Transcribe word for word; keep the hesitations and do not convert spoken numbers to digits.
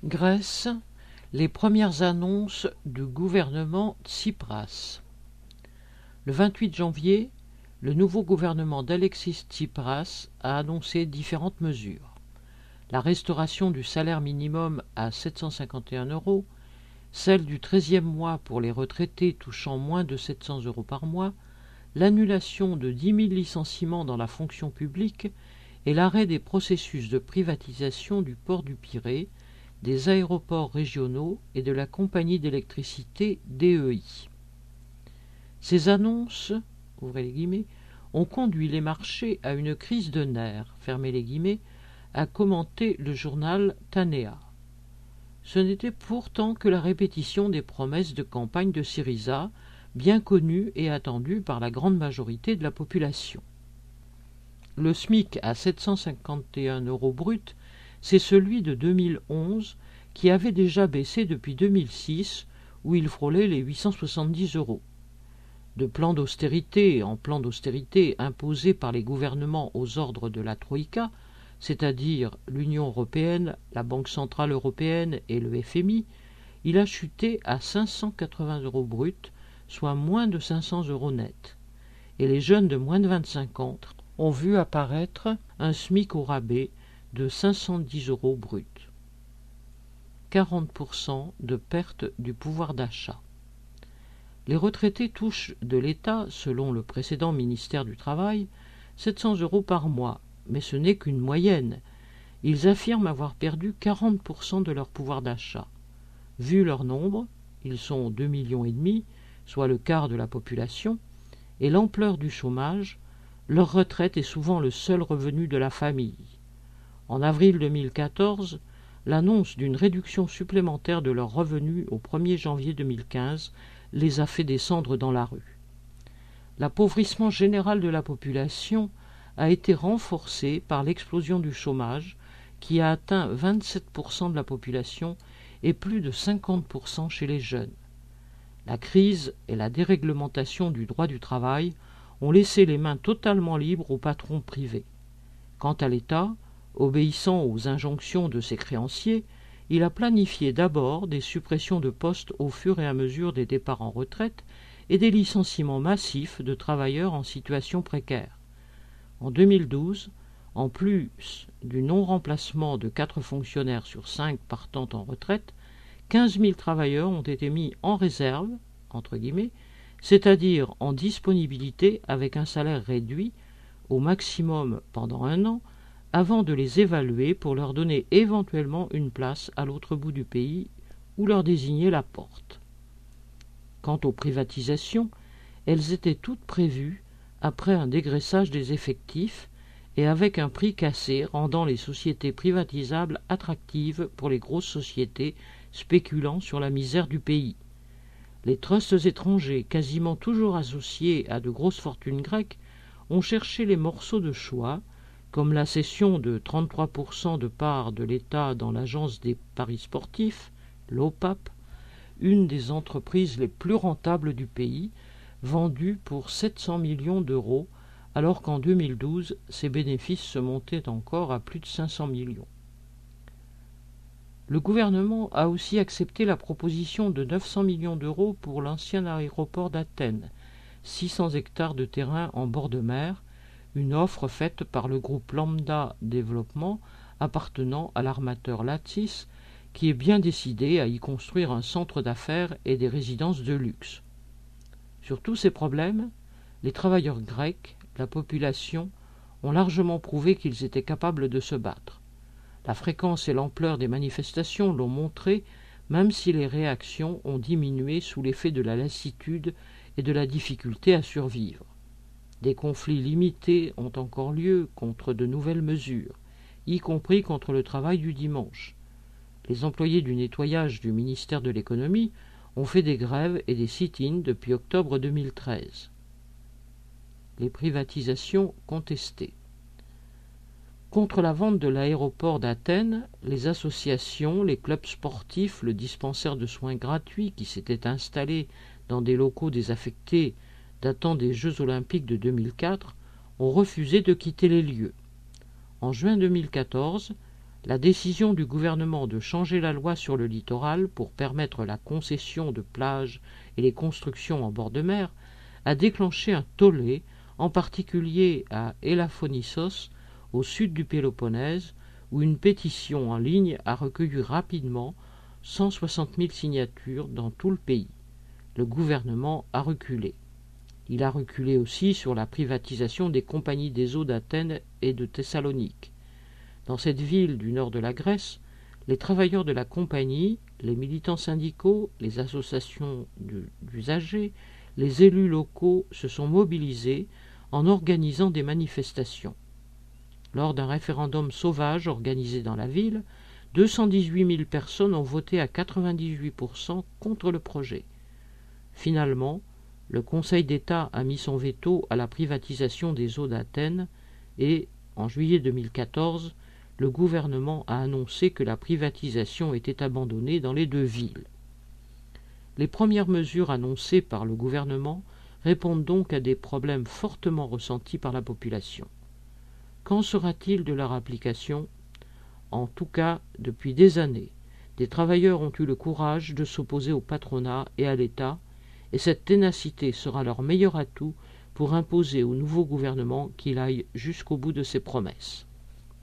Grèce, les premières annonces du gouvernement Tsipras. Le vingt-huit janvier, le nouveau gouvernement d'Alexis Tsipras a annoncé différentes mesures. La restauration du salaire minimum à sept cent cinquante et un euros, celle du treizième mois pour les retraités touchant moins de sept cents euros par mois, l'annulation de dix mille licenciements dans la fonction publique et l'arrêt des processus de privatisation du port du Pirée, des aéroports régionaux et de la compagnie d'électricité D E I. Ces annonces, ouvrez les guillemets, ont conduit les marchés à une crise de nerfs, fermez les guillemets, a commenté le journal Tanea. Ce n'était pourtant que la répétition des promesses de campagne de Syriza, bien connues et attendues par la grande majorité de la population. Le SMIC à sept cent cinquante et un euros brut, c'est celui de deux mille onze qui avait déjà baissé depuis deux mille six où il frôlait les huit cent soixante-dix euros. De plan d'austérité en plan d'austérité imposé par les gouvernements aux ordres de la Troïka, c'est-à-dire l'Union européenne, la Banque centrale européenne et le F M I, il a chuté à cinq cent quatre-vingts euros brut, soit moins de cinq cents euros net. Et les jeunes de moins de vingt-cinq ans ont vu apparaître un SMIC au rabais de cinq cent dix euros brut. quarante pour cent de perte du pouvoir d'achat. Les retraités touchent de l'État, selon le précédent ministère du Travail, sept cents euros par mois, mais ce n'est qu'une moyenne. Ils affirment avoir perdu quarante pour cent de leur pouvoir d'achat. Vu leur nombre, ils sont deux millions et demi, soit le quart de la population, et l'ampleur du chômage, leur retraite est souvent le seul revenu de la famille. En avril deux mille quatorze, l'annonce d'une réduction supplémentaire de leurs revenus au premier janvier deux mille quinze les a fait descendre dans la rue. L'appauvrissement général de la population a été renforcé par l'explosion du chômage qui a atteint vingt-sept pour cent de la population et plus de cinquante pour cent chez les jeunes. La crise et la déréglementation du droit du travail ont laissé les mains totalement libres aux patrons privés. Quant à l'État, obéissant aux injonctions de ses créanciers, il a planifié d'abord des suppressions de postes au fur et à mesure des départs en retraite et des licenciements massifs de travailleurs en situation précaire. En deux mille douze, en plus du non-remplacement de quatre fonctionnaires sur cinq partant en retraite, quinze mille travailleurs ont été mis en réserve, entre guillemets, c'est-à-dire en disponibilité avec un salaire réduit, au maximum pendant un an, avant de les évaluer pour leur donner éventuellement une place à l'autre bout du pays ou leur désigner la porte. Quant aux privatisations, elles étaient toutes prévues après un dégraissage des effectifs et avec un prix cassé rendant les sociétés privatisables attractives pour les grosses sociétés spéculant sur la misère du pays. Les trusts étrangers, quasiment toujours associés à de grosses fortunes grecques, ont cherché les morceaux de choix, comme la cession de trente-trois pour cent de parts de l'État dans l'agence des paris sportifs, l'O P A P, une des entreprises les plus rentables du pays, vendue pour sept cents millions d'euros, alors qu'en deux mille douze, ses bénéfices se montaient encore à plus de cinq cents millions. Le gouvernement a aussi accepté la proposition de neuf cents millions d'euros pour l'ancien aéroport d'Athènes, six cents hectares de terrain en bord de mer, une offre faite par le groupe Lambda Développement appartenant à l'armateur Latsis, qui est bien décidé à y construire un centre d'affaires et des résidences de luxe. Sur tous ces problèmes, les travailleurs grecs, la population, ont largement prouvé qu'ils étaient capables de se battre. La fréquence et l'ampleur des manifestations l'ont montré, même si les réactions ont diminué sous l'effet de la lassitude et de la difficulté à survivre. Des conflits limités ont encore lieu contre de nouvelles mesures, y compris contre le travail du dimanche. Les employés du nettoyage du ministère de l'économie ont fait des grèves et des sit-ins depuis octobre deux mille treize. Les privatisations contestées. Contre la vente de l'aéroport d'Athènes, les associations, les clubs sportifs, le dispensaire de soins gratuits qui s'était installé dans des locaux désaffectés datant des Jeux olympiques de deux mille quatre, ont refusé de quitter les lieux. En juin deux mille quatorze, La décision du gouvernement de changer la loi sur le littoral pour permettre la concession de plages et les constructions en bord de mer a déclenché un tollé, en particulier à Elaphonissos, au sud du Péloponnèse, où une pétition en ligne a recueilli rapidement cent soixante mille signatures dans tout le pays. Le gouvernement a reculé. Il a reculé aussi sur la privatisation des compagnies des eaux d'Athènes et de Thessalonique. Dans cette ville du nord de la Grèce, les travailleurs de la compagnie, les militants syndicaux, les associations d'usagers, les élus locaux se sont mobilisés en organisant des manifestations. Lors d'un référendum sauvage organisé dans la ville, deux cent dix-huit mille personnes ont voté à quatre-vingt-dix-huit pour cent contre le projet. Finalement, le Conseil d'État a mis son veto à la privatisation des eaux d'Athènes et, en juillet deux mille quatorze, le gouvernement a annoncé que la privatisation était abandonnée dans les deux villes. Les premières mesures annoncées par le gouvernement répondent donc à des problèmes fortement ressentis par la population. Qu'en sera-t-il de leur application ? En tout cas, depuis des années, des travailleurs ont eu le courage de s'opposer au patronat et à l'État, et cette ténacité sera leur meilleur atout pour imposer au nouveau gouvernement qu'il aille jusqu'au bout de ses promesses.